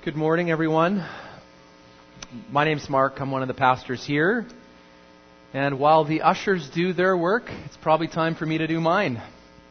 Good morning, everyone. My name's Mark. I'm one of the pastors here. And while the ushers do their work, it's probably time for me to do mine.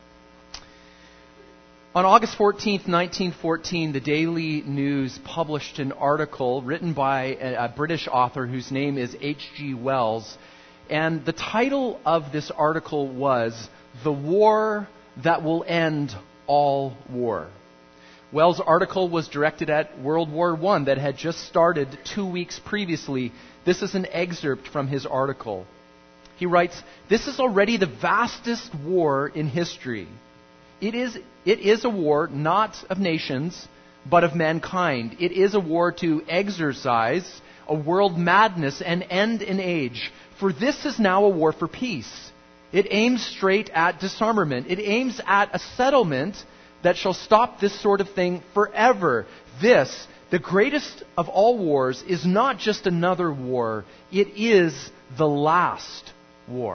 On August 14th, 1914, the Daily News published an article written by a British author whose name is H.G. Wells. And the title of this article was, "The War That Will End All War." Wells' article was directed at World War I that had just started 2 weeks previously. This is an excerpt from his article. He writes, "This is already the vastest war in history. It is a war not of nations, but of mankind. It is a war to exorcise a world madness and end an age. For this is now a war for peace. It aims straight at disarmament. It aims at a settlement that shall stop this sort of thing forever. This, the greatest of all wars, is not just another war. It is the last war."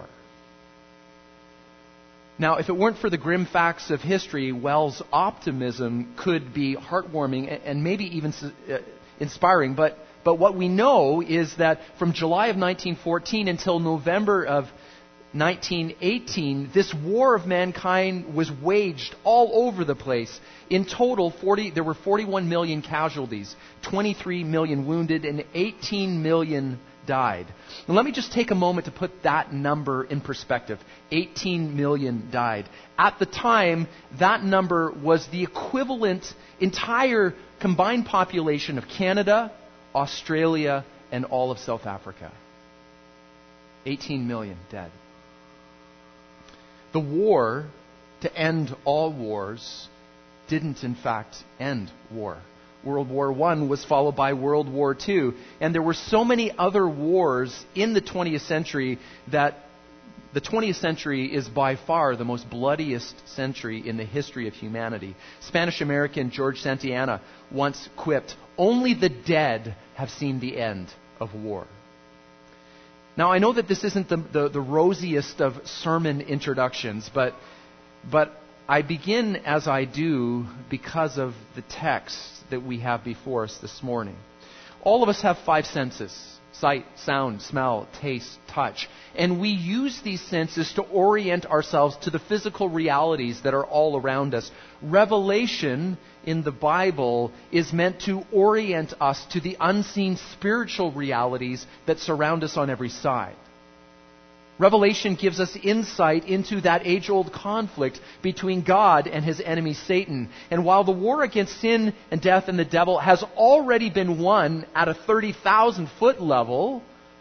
Now, if it weren't for the grim facts of history, Wells' optimism could be heartwarming and maybe even inspiring. But what we know is that from July of 1914 until November of 1918, this war of mankind was waged all over the place. In total, there were 41 million casualties, 23 million wounded, and 18 million died. Now, let me just take a moment to put that number in perspective. 18 million died. At the time, that number was the equivalent entire combined population of Canada, Australia, and all of South Africa. 18 million dead. The war to end all wars didn't, in fact, end war. World War I was followed by World War II. And there were so many other wars in the 20th century that the 20th century is by far the most bloodiest century in the history of humanity. Spanish-American George Santayana once quipped, "Only the dead have seen the end of war." Now, I know that this isn't the rosiest of sermon introductions, but I begin as I do because of the text that we have before us this morning. All of us have five senses: sight, sound, smell, taste, touch. And we use these senses to orient ourselves to the physical realities that are all around us. Revelation in the Bible is meant to orient us to the unseen spiritual realities that surround us on every side. Revelation gives us insight into that age-old conflict between God and his enemy Satan. And while the war against sin and death and the devil has already been won at a 30,000-foot level,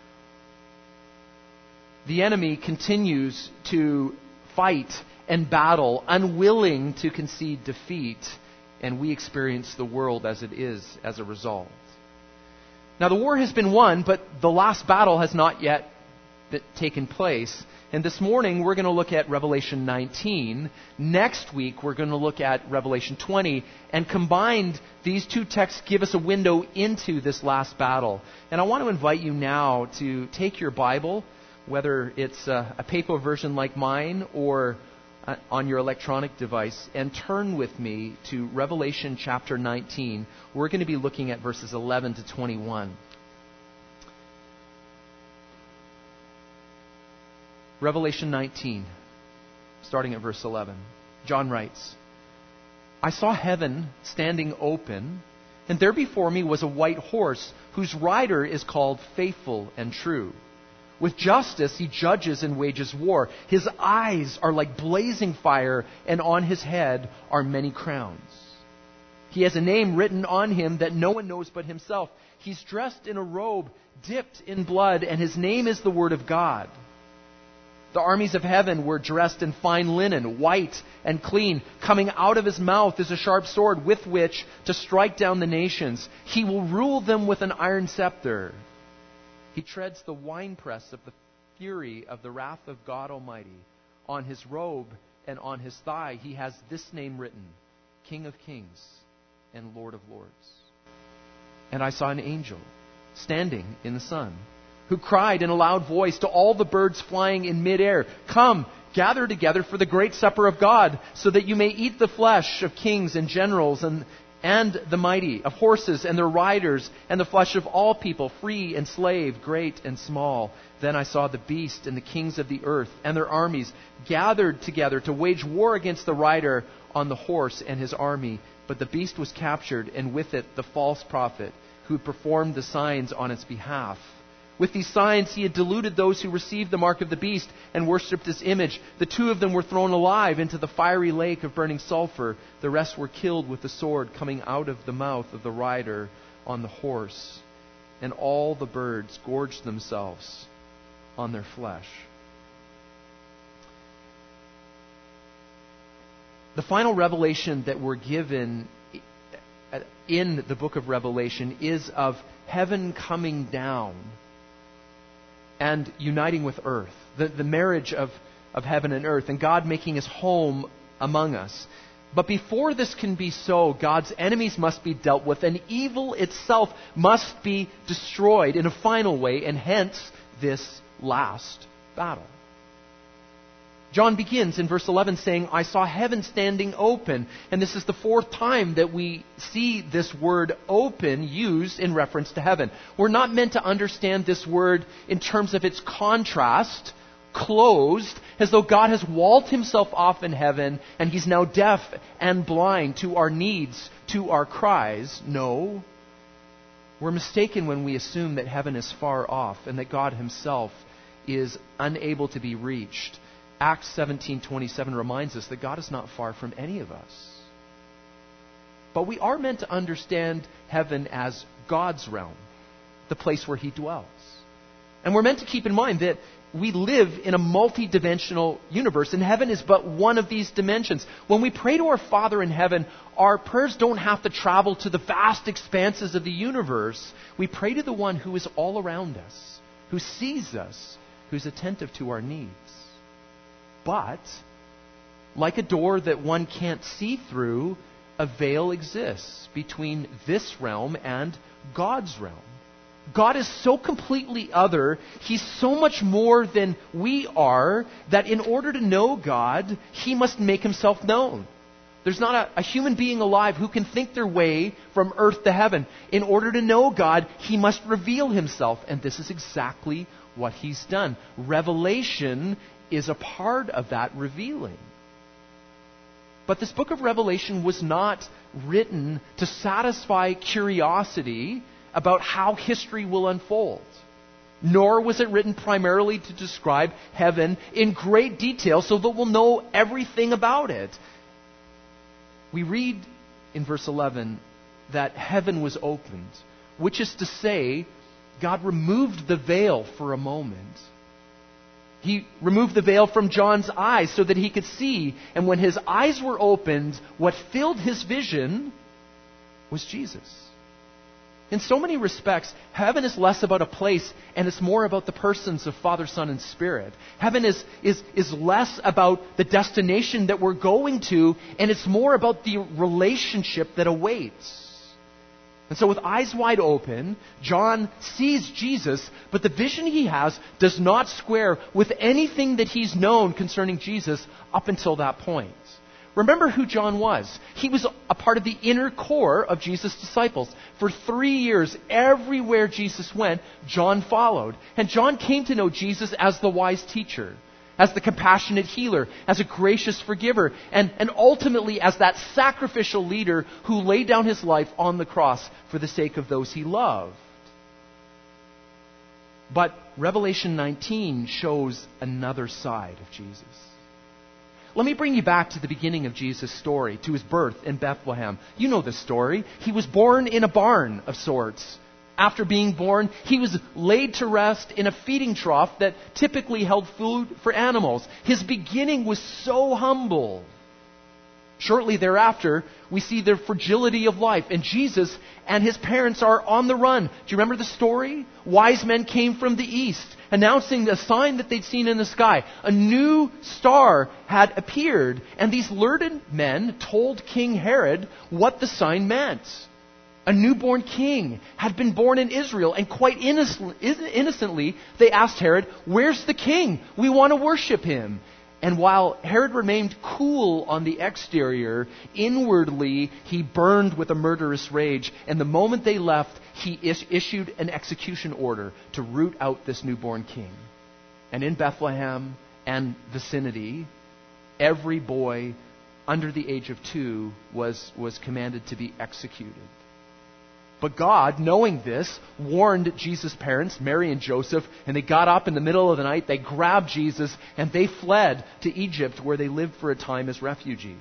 the enemy continues to fight and battle, unwilling to concede defeat, and we experience the world as it is as a result. Now, the war has been won, but the last battle has not yet taken place. And this morning we're going to look at Revelation 19. Next week we're going to look at Revelation 20. And combined, these two texts give us a window into this last battle. And I want to invite you now to take your Bible, whether it's a paper version like mine or on your electronic device, and turn with me to Revelation chapter 19. We're going to be looking at verses 11 to 21. Revelation 19, starting at verse 11. John writes, "I saw heaven standing open, and there before me was a white horse, whose rider is called Faithful and True. With justice he judges and wages war. His eyes are like blazing fire, and on his head are many crowns. He has a name written on him that no one knows but himself. He's dressed in a robe dipped in blood, and his name is the Word of God. The armies of heaven were dressed in fine linen, white and clean. Coming out of his mouth is a sharp sword with which to strike down the nations. He will rule them with an iron scepter. He treads the winepress of the fury of the wrath of God Almighty. On his robe and on his thigh he has this name written, King of Kings and Lord of Lords. And I saw an angel standing in the sun, who cried in a loud voice to all the birds flying in midair, 'Come, gather together for the great supper of God, so that you may eat the flesh of kings and generals and and the mighty, of horses and their riders, and the flesh of all people, free and slave, great and small. Then I saw the beast and the kings of the earth and their armies gathered together to wage war against the rider on the horse and his army. But the beast was captured, and with it the false prophet who performed the signs on its behalf. With these signs he had deluded those who received the mark of the beast and worshipped his image. The two of them were thrown alive into the fiery lake of burning sulfur. The rest were killed with the sword coming out of the mouth of the rider on the horse. And all the birds gorged themselves on their flesh. The final revelation that we're given in the book of Revelation is of heaven coming down and uniting with earth. The marriage of heaven and earth, and God making his home among us. But before this can be so, God's enemies must be dealt with, and evil itself must be destroyed in a final way, and hence this last battle. John begins in verse 11 saying, I saw heaven standing open. And this is the fourth time that we see this word open used in reference to heaven. We're not meant to understand this word in terms of its contrast, closed, as though God has walled himself off in heaven and he's now deaf and blind to our needs, to our cries. No. We're mistaken when we assume that heaven is far off and that God himself is unable to be reached. Acts 17:27 reminds us that God is not far from any of us. But we are meant to understand heaven as God's realm, the place where he dwells. And we're meant to keep in mind that we live in a multi-dimensional universe, and heaven is but one of these dimensions. When we pray to our Father in heaven, our prayers don't have to travel to the vast expanses of the universe. We pray to the one who is all around us, who sees us, who's attentive to our needs. But, like a door that one can't see through, a veil exists between this realm and God's realm. God is so completely other, he's so much more than we are, that in order to know God, he must make himself known. There's not a human being alive who can think their way from earth to heaven. In order to know God, he must reveal himself. And this is exactly what he's done. Revelation is a part of that revealing. But this book of Revelation was not written to satisfy curiosity about how history will unfold. Nor was it written primarily to describe heaven in great detail so that we'll know everything about it. We read in verse 11 that heaven was opened, which is to say, God removed the veil for a moment. He removed the veil from John's eyes so that he could see. And when his eyes were opened, what filled his vision was Jesus. In so many respects, heaven is less about a place and it's more about the persons of Father, Son, and Spirit. Heaven is less about the destination that we're going to, and it's more about the relationship that awaits. And so with eyes wide open, John sees Jesus, but the vision he has does not square with anything that he's known concerning Jesus up until that point. Remember who John was. He was a part of the inner core of Jesus' disciples. For 3 years, everywhere Jesus went, John followed. And John came to know Jesus as the wise teacher, as the compassionate healer, as a gracious forgiver, and ultimately as that sacrificial leader who laid down his life on the cross for the sake of those he loved. But Revelation 19 shows another side of Jesus. Let me bring you back to the beginning of Jesus' story, to his birth in Bethlehem. You know this story. He was born in a barn of sorts. After being born, he was laid to rest in a feeding trough that typically held food for animals. His beginning was so humble. Shortly thereafter, we see the fragility of life, and Jesus and his parents are on the run. Do you remember the story? Wise men came from the east, announcing the sign that they'd seen in the sky. A new star had appeared, and these learned men told King Herod what the sign meant. A newborn king had been born in Israel, and quite innocently, they asked Herod, "Where's the king? We want to worship him." And while Herod remained cool on the exterior, inwardly he burned with a murderous rage. And the moment they left, he issued an execution order to root out this newborn king. And in Bethlehem and vicinity, every boy under the age of 2 was commanded to be executed. But God, knowing this, warned Jesus' parents, Mary and Joseph, and they got up in the middle of the night, they grabbed Jesus, and they fled to Egypt, where they lived for a time as refugees.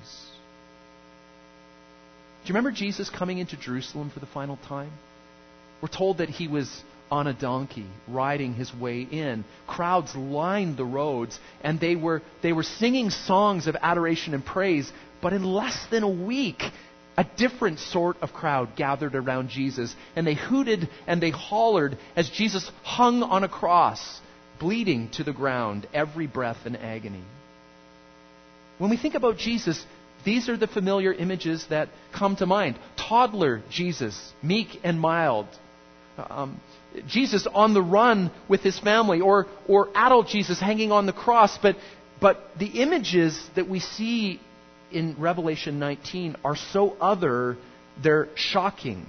Do you remember Jesus coming into Jerusalem for the final time? We're told that he was on a donkey, riding his way in. Crowds lined the roads, and they were singing songs of adoration and praise. But in less than a week, a different sort of crowd gathered around Jesus, and they hooted and they hollered as Jesus hung on a cross, bleeding to the ground, every breath in agony. When we think about Jesus, these are the familiar images that come to mind. Toddler Jesus, meek and mild. Jesus on the run with his family, or adult Jesus hanging on the cross. But the images that we see in Revelation 19 are so other, they're shocking.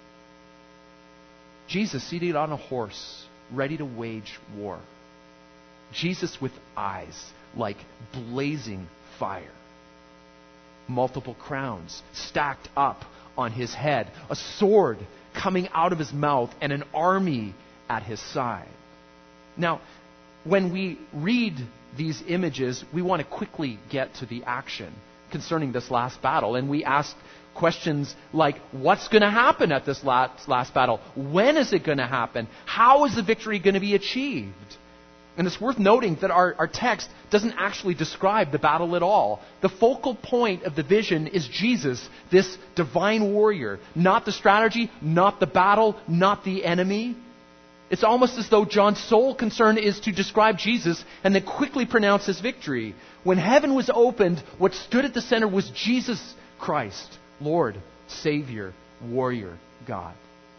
Jesus seated on a horse, ready to wage war. Jesus with eyes like blazing fire. Multiple crowns stacked up on his head. A sword coming out of his mouth, and an army at his side. Now, when we read these images, we want to quickly get to the action concerning this last battle. And we ask questions like, what's going to happen at this last battle? When is it going to happen? How is the victory going to be achieved? And it's worth noting that our text doesn't actually describe the battle at all. The focal point of the vision is Jesus, this divine warrior. Not the strategy, not the battle, not the enemy. It's almost as though John's sole concern is to describe Jesus and then quickly pronounce his victory. When heaven was opened, what stood at the center was Jesus Christ, Lord, Savior, Warrior, God.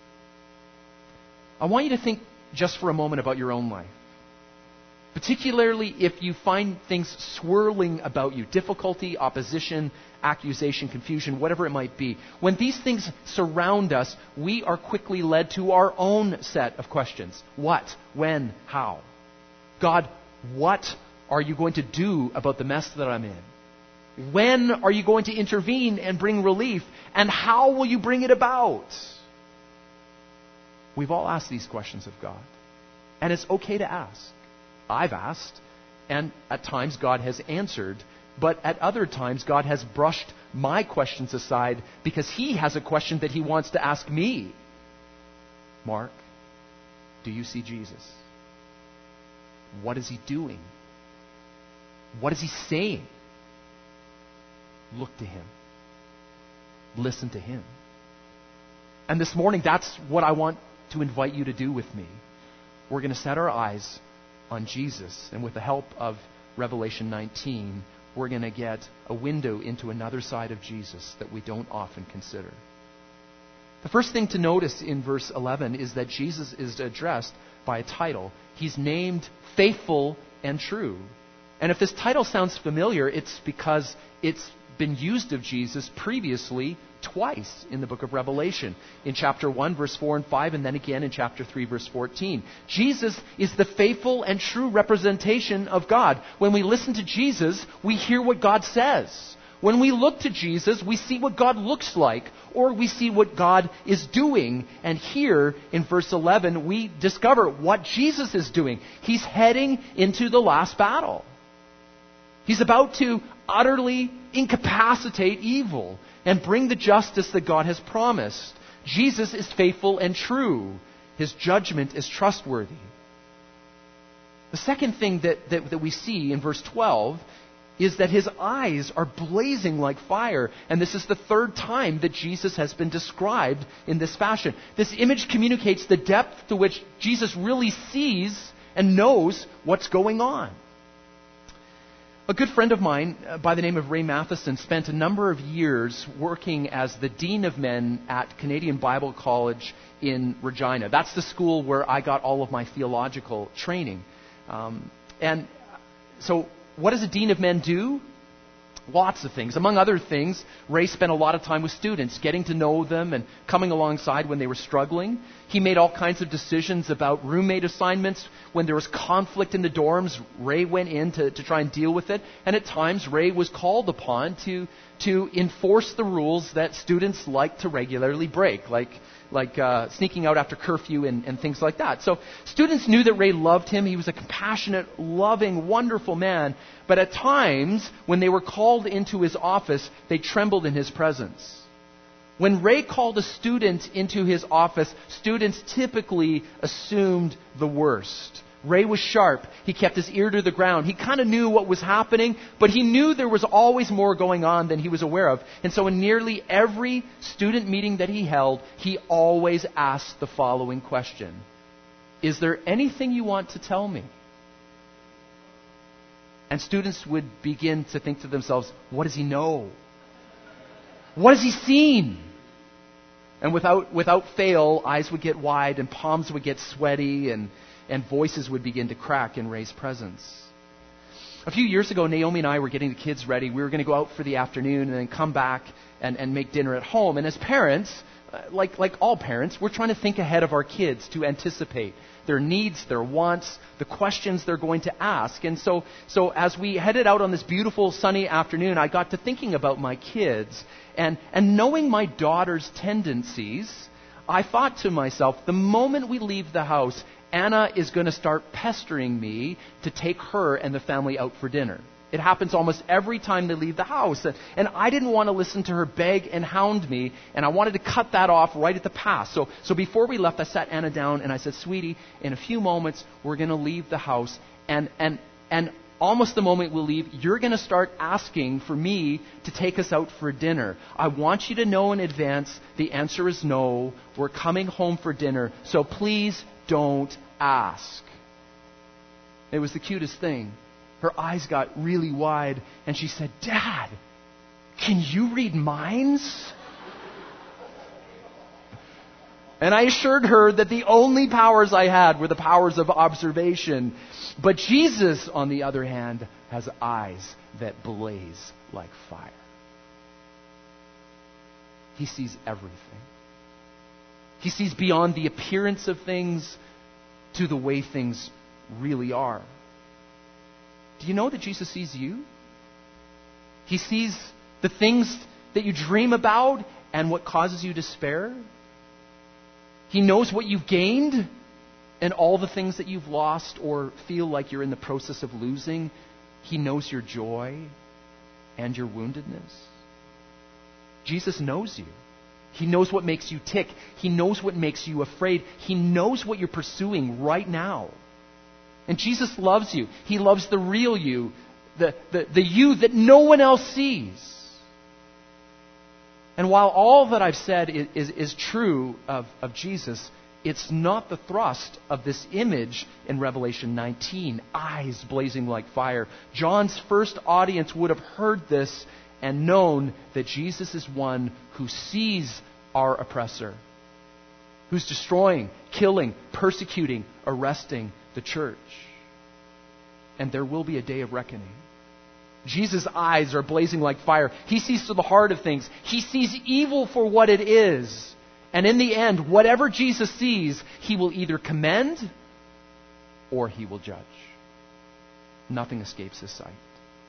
I want you to think just for a moment about your own life. Particularly if you find things swirling about you, difficulty, opposition, accusation, confusion, whatever it might be. When these things surround us, we are quickly led to our own set of questions. What? When? How? God, what are you going to do about the mess that I'm in? When are you going to intervene and bring relief? And how will you bring it about? We've all asked these questions of God. And it's okay to ask. I've asked, and at times God has answered, but at other times God has brushed my questions aside because He has a question that He wants to ask me. Mark, do you see Jesus? What is He doing? What is He saying? Look to Him. Listen to Him. And this morning, that's what I want to invite you to do with me. We're going to set our eyes on Jesus, and with the help of Revelation 19, we're going to get a window into another side of Jesus that we don't often consider. The first thing to notice in verse 11 is that Jesus is addressed by a title. He's named Faithful and True. And if this title sounds familiar, it's because it's been used of Jesus previously twice in the book of Revelation. In chapter 1, verse 4 and 5, and then again in chapter 3, verse 14. Jesus is the faithful and true representation of God. When we listen to Jesus, we hear what God says. When we look to Jesus, we see what God looks like, or we see what God is doing. And here in verse 11, we discover what Jesus is doing. He's heading into the last battle. He's about to utterly incapacitate evil and bring the justice that God has promised. Jesus is faithful and true. His judgment is trustworthy. The second thing that we see in verse 12 is that His eyes are blazing like fire. And this is the third time that Jesus has been described in this fashion. This image communicates the depth to which Jesus really sees and knows what's going on. A good friend of mine by the name of Ray Matheson spent a number of years working as the Dean of Men at Canadian Bible College in Regina. That's the school where I got all of my theological training. And so what does a dean of men do? Lots of things. Among other things, Ray spent a lot of time with students, getting to know them and coming alongside when they were struggling. He made all kinds of decisions about roommate assignments. When there was conflict in the dorms, Ray went in to try and deal with it. And at times, Ray was called upon to enforce the rules that students like to regularly break, like sneaking out after curfew and things like that. So students knew that Ray loved him. He was a compassionate, loving, wonderful man. But at times, when they were called into his office, they trembled in his presence. When Ray called a student into his office, students typically assumed the worst. Ray was sharp. He kept his ear to the ground. He kind of knew what was happening, but he knew there was always more going on than he was aware of. And so in nearly every student meeting that he held, he always asked the following question: is there anything you want to tell me? And students would begin to think to themselves, what does he know? What has he seen? And without fail, eyes would get wide and palms would get sweaty and voices would begin to crack in Ray's presence. A few years ago, Naomi and I were getting the kids ready. We were going to go out for the afternoon and then come back and make dinner at home. And as parents, like all parents, we're trying to think ahead of our kids to anticipate their needs, their wants, the questions they're going to ask. And so as we headed out on this beautiful sunny afternoon, I got to thinking about my kids. And knowing my daughter's tendencies, I thought to myself, the moment we leave the house, Anna is going to start pestering me to take her and the family out for dinner. It happens almost every time they leave the house. And I didn't want to listen to her beg and hound me, and I wanted to cut that off right at the pass. So before we left, I sat Anna down and I said, sweetie, in a few moments, we're going to leave the house. And almost the moment we leave, you're going to start asking for me to take us out for dinner. I want you to know in advance the answer is no. We're coming home for dinner, so please don't ask. It was the cutest thing. Her eyes got really wide and she said, Dad, can you read minds? And I assured her that the only powers I had were the powers of observation. But Jesus, on the other hand, has eyes that blaze like fire. He sees everything. He sees beyond the appearance of things to the way things really are. Do you know that Jesus sees you? He sees the things that you dream about and what causes you despair. He knows what you've gained and all the things that you've lost or feel like you're in the process of losing. He knows your joy and your woundedness. Jesus knows you. He knows what makes you tick. He knows what makes you afraid. He knows what you're pursuing right now. And Jesus loves you. He loves the real you, the you that no one else sees. And while all that I've said is true of Jesus, it's not the thrust of this image in Revelation 19, eyes blazing like fire. John's first audience would have heard this and known that Jesus is one who sees our oppressor, who's destroying, killing, persecuting, arresting the church. And there will be a day of reckoning. Jesus' eyes are blazing like fire. He sees to the heart of things. He sees evil for what it is. And in the end, whatever Jesus sees, He will either commend or He will judge. Nothing escapes His sight.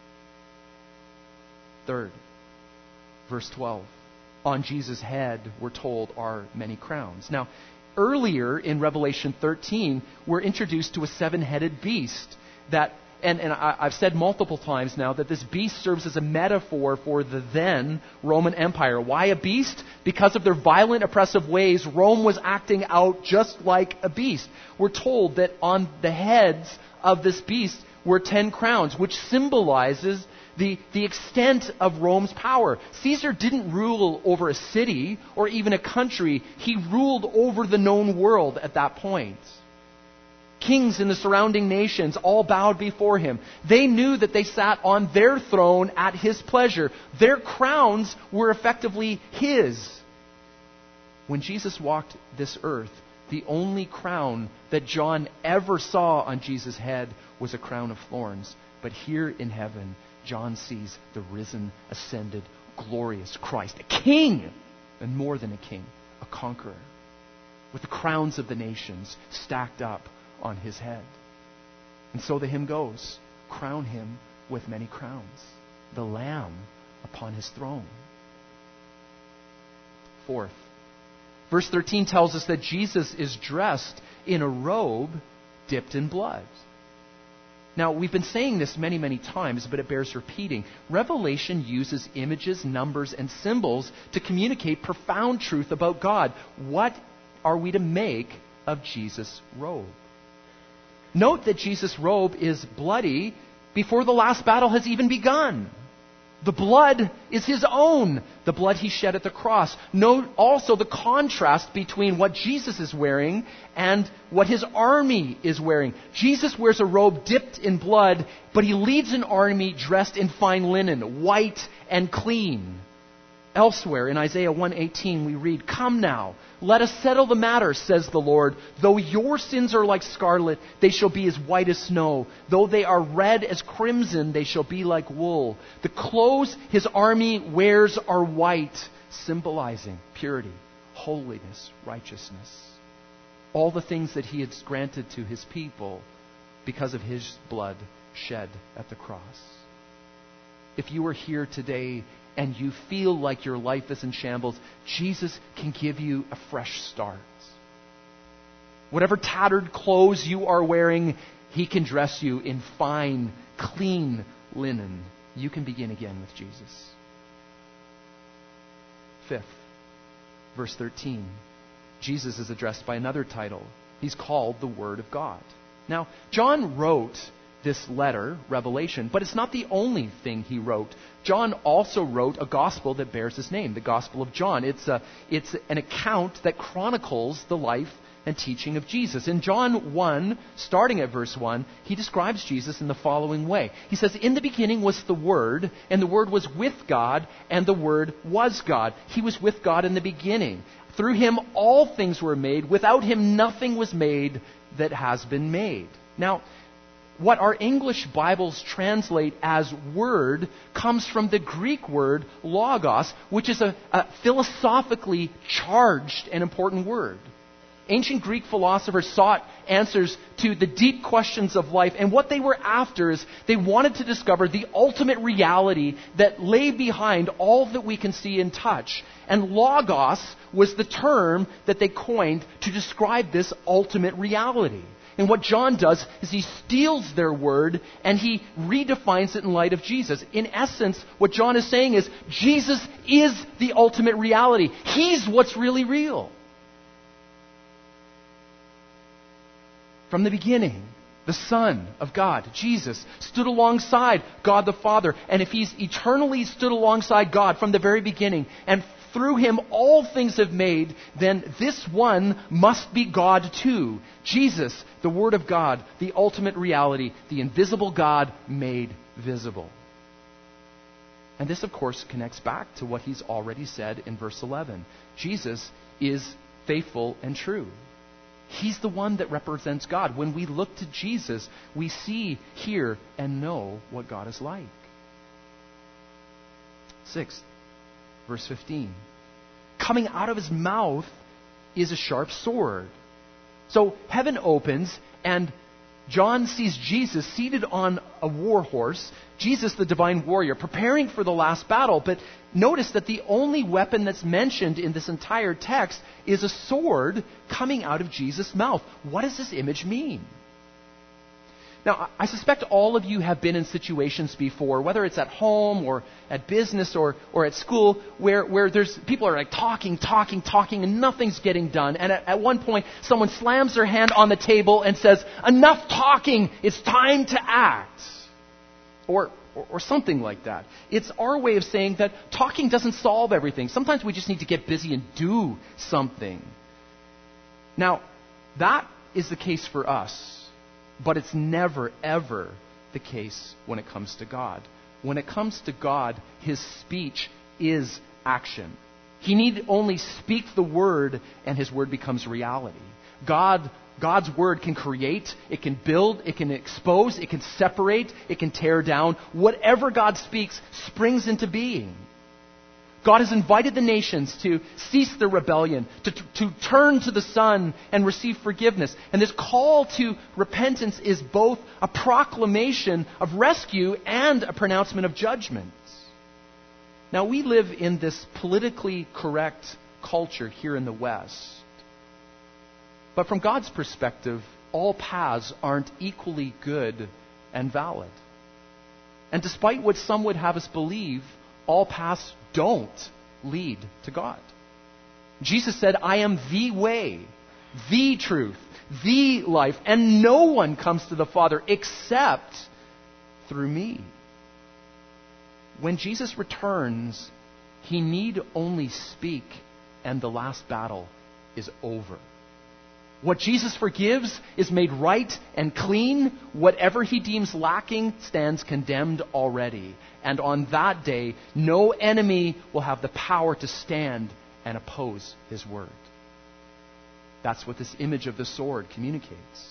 Third, verse 12. On Jesus' head, we're told, are many crowns. Now, earlier in Revelation 13, we're introduced to a seven-headed beast that, and I've said multiple times now that this beast serves as a metaphor for the then Roman Empire. Why a beast? Because of their violent, oppressive ways, Rome was acting out just like a beast. We're told that on the heads of this beast were 10 crowns, which symbolizes the extent of Rome's power. Caesar didn't rule over a city or even a country. He ruled over the known world at that point. Kings in the surrounding nations all bowed before him. They knew that they sat on their throne at his pleasure. Their crowns were effectively his. When Jesus walked this earth, the only crown that John ever saw on Jesus' head was a crown of thorns. But But here in heaven, John sees the risen, ascended, glorious Christ, a king, and more than a king, a conqueror, with the crowns of the nations stacked up on his head. And so the hymn goes, crown him with many crowns, the Lamb upon his throne. Fourth, verse 13 tells us that Jesus is dressed in a robe dipped in blood. Now, we've been saying this many, many times, but it bears repeating. Revelation uses images, numbers, and symbols to communicate profound truth about God. What are we to make of Jesus' robe? Note that Jesus' robe is bloody before the last battle has even begun. The blood is his own, the blood he shed at the cross. Note also the contrast between what Jesus is wearing and what his army is wearing. Jesus wears a robe dipped in blood, but he leads an army dressed in fine linen, white and clean. Elsewhere in Isaiah 1:18 we read, "Come now, let us settle the matter, says the Lord. Though your sins are like scarlet, they shall be as white as snow. Though they are red as crimson, they shall be like wool." The clothes his army wears are white, symbolizing purity, holiness, righteousness. All the things that he has granted to his people because of his blood shed at the cross. If you are here today and you feel like your life is in shambles, Jesus can give you a fresh start. Whatever tattered clothes you are wearing, he can dress you in fine, clean linen. You can begin again with Jesus. Fifth, verse 13. Jesus is addressed by another title. He's called the Word of God. Now, John wrote this letter, Revelation, but it's not the only thing he wrote. John also wrote a gospel that bears his name, the Gospel of John. It's an account that chronicles the life and teaching of Jesus. In John 1, starting at verse 1, he describes Jesus in the following way. He says, "In the beginning was the Word, and the Word was with God, and the Word was God. He was with God in the beginning. Through him all things were made. Without him nothing was made that has been made." Now, what our English Bibles translate as word comes from the Greek word logos, which is a philosophically charged and important word. Ancient Greek philosophers sought answers to the deep questions of life, and what they were after is they wanted to discover the ultimate reality that lay behind all that we can see and touch. And logos was the term that they coined to describe this ultimate reality. And what John does is he steals their word and he redefines it in light of Jesus. In essence, what John is saying is Jesus is the ultimate reality. He's what's really real. From the beginning, the Son of God, Jesus, stood alongside God the Father. And if he's eternally stood alongside God from the very beginning, and through him all things have made, then this one must be God too. Jesus, the Word of God, the ultimate reality, the invisible God made visible. And this, of course, connects back to what he's already said in verse 11. Jesus is faithful and true. He's the one that represents God. When we look to Jesus, we see, hear, and know what God is like. 6. Verse 15. Coming out of his mouth is a sharp sword. So heaven opens and John sees Jesus seated on a war horse, Jesus the divine warrior, preparing for the last battle. But notice that the only weapon that's mentioned in this entire text is a sword coming out of Jesus' mouth. What does this image mean? Now, I suspect all of you have been in situations before, whether it's at home or at business or at school, where there's people are like talking, and nothing's getting done. And at one point, someone slams their hand on the table and says, "Enough talking, it's time to act." Or something like that. It's our way of saying that talking doesn't solve everything. Sometimes we just need to get busy and do something. Now, that is the case for us. But it's never, ever the case when it comes to God. When it comes to God, his speech is action. He need only speak the word, and his word becomes reality. God's word can create, it can build, it can expose, it can separate, it can tear down. Whatever God speaks springs into being. God has invited the nations to cease their rebellion, to turn to the Son and receive forgiveness. And this call to repentance is both a proclamation of rescue and a pronouncement of judgment. Now, we live in this politically correct culture here in the West. But from God's perspective, all paths aren't equally good and valid. And despite what some would have us believe, all paths don't lead to God. Jesus said, I am the way, the truth, the life, and no one comes to the Father except through me. When Jesus returns, he need only speak, and the last battle is over. What Jesus forgives is made right and clean. Whatever he deems lacking stands condemned already. And on that day, no enemy will have the power to stand and oppose his word. That's what this image of the sword communicates.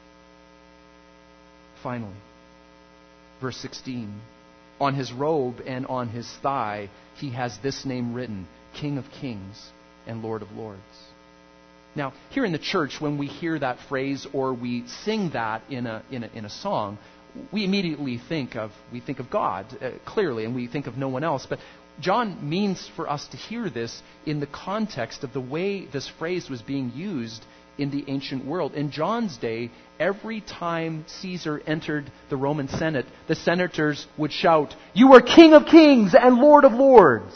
Finally, verse 16. On his robe and on his thigh, he has this name written, King of Kings and Lord of Lords. Now, here in the church, when we hear that phrase or we sing that in a song, we immediately think of God, clearly, and we think of no one else. But John means for us to hear this in the context of the way this phrase was being used in the ancient world. In John's day, every time Caesar entered the Roman Senate, the senators would shout, "You are King of Kings and Lord of Lords."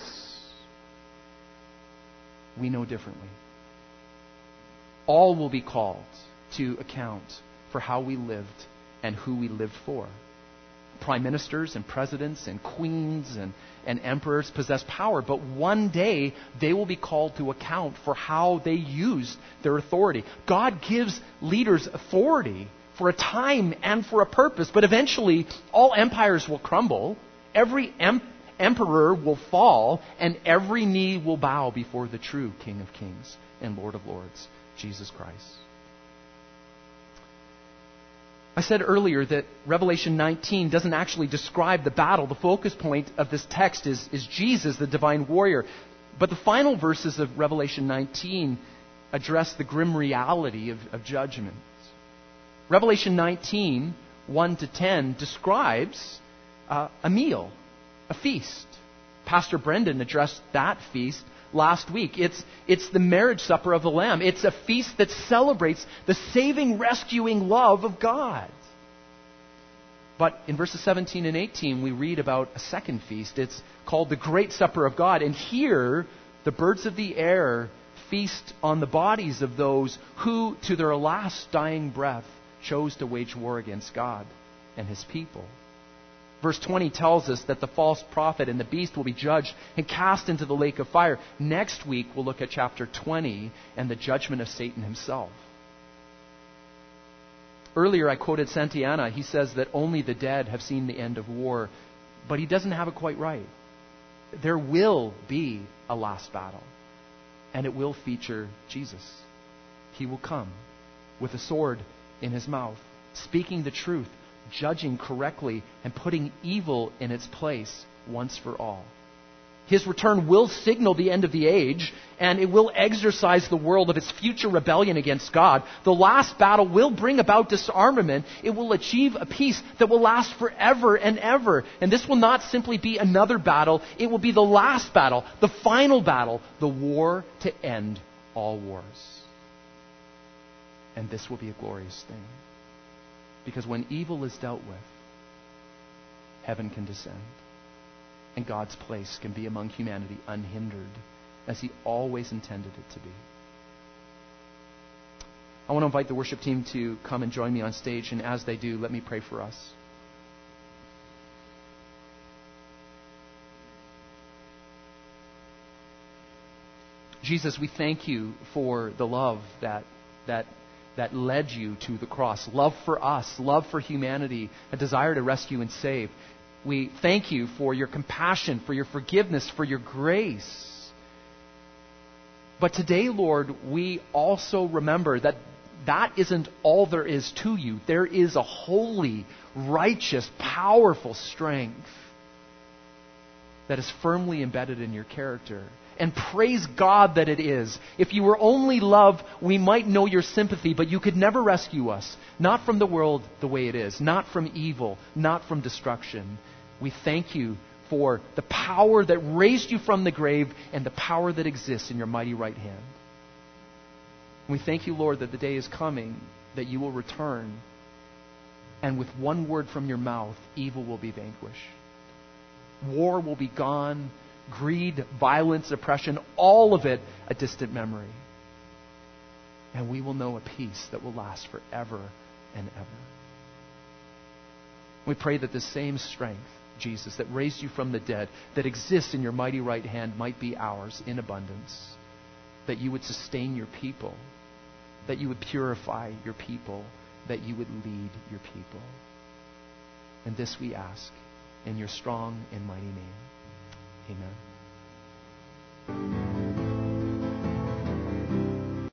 We know differently. All will be called to account for how we lived and who we lived for. Prime ministers and presidents and queens and emperors possess power, but one day they will be called to account for how they used their authority. God gives leaders authority for a time and for a purpose, but eventually all empires will crumble, every emperor will fall, and every knee will bow before the true King of Kings and Lord of Lords, Jesus Christ. I said earlier that Revelation 19 doesn't actually describe the battle. The focus point of this text is Jesus, the divine warrior. But the final verses of Revelation 19 address the grim reality of judgment. Revelation 19, 1 to 10, describes a meal, a feast. Pastor Brendan addressed that feast last week. It's the marriage supper of the Lamb. It's a feast that celebrates the saving, rescuing love of God. But in verses 17 and 18, we read about a second feast. It's called the Great Supper of God. And here, the birds of the air feast on the bodies of those who, to their last dying breath, chose to wage war against God and his people. Verse 20 tells us that the false prophet and the beast will be judged and cast into the lake of fire. Next week, we'll look at chapter 20 and the judgment of Satan himself. Earlier, I quoted Santayana. He says that only the dead have seen the end of war, but he doesn't have it quite right. There will be a last battle, and it will feature Jesus. He will come with a sword in his mouth, speaking the truth, judging correctly, and putting evil in its place once for all. His return will signal the end of the age, and it will exorcise the world of its future rebellion against God. The last battle will bring about disarmament. It will achieve a peace that will last forever and ever. And this will not simply be another battle. It will be the last battle, the final battle, the war to end all wars. And this will be a glorious thing. Because when evil is dealt with, heaven can descend. And God's place can be among humanity unhindered, as he always intended it to be. I want to invite the worship team to come and join me on stage, and as they do, let me pray for us. Jesus, we thank you for the love that led you to the cross. Love for us, love for humanity, a desire to rescue and save. We thank you for your compassion, for your forgiveness, for your grace. But today, Lord, we also remember that that isn't all there is to you. There is a holy, righteous, powerful strength that is firmly embedded in your character. And praise God that it is. If you were only love, we might know your sympathy, but you could never rescue us. Not from the world the way it is, not from evil, not from destruction. We thank you for the power that raised you from the grave and the power that exists in your mighty right hand. We thank you, Lord, that the day is coming that you will return, and with one word from your mouth, evil will be vanquished. War will be gone. Greed, violence, oppression, all of it a distant memory. And we will know a peace that will last forever and ever. We pray that the same strength, Jesus, that raised you from the dead, that exists in your mighty right hand, might be ours in abundance. That you would sustain your people. That you would purify your people. That you would lead your people. And this we ask in your strong and mighty name. Amen.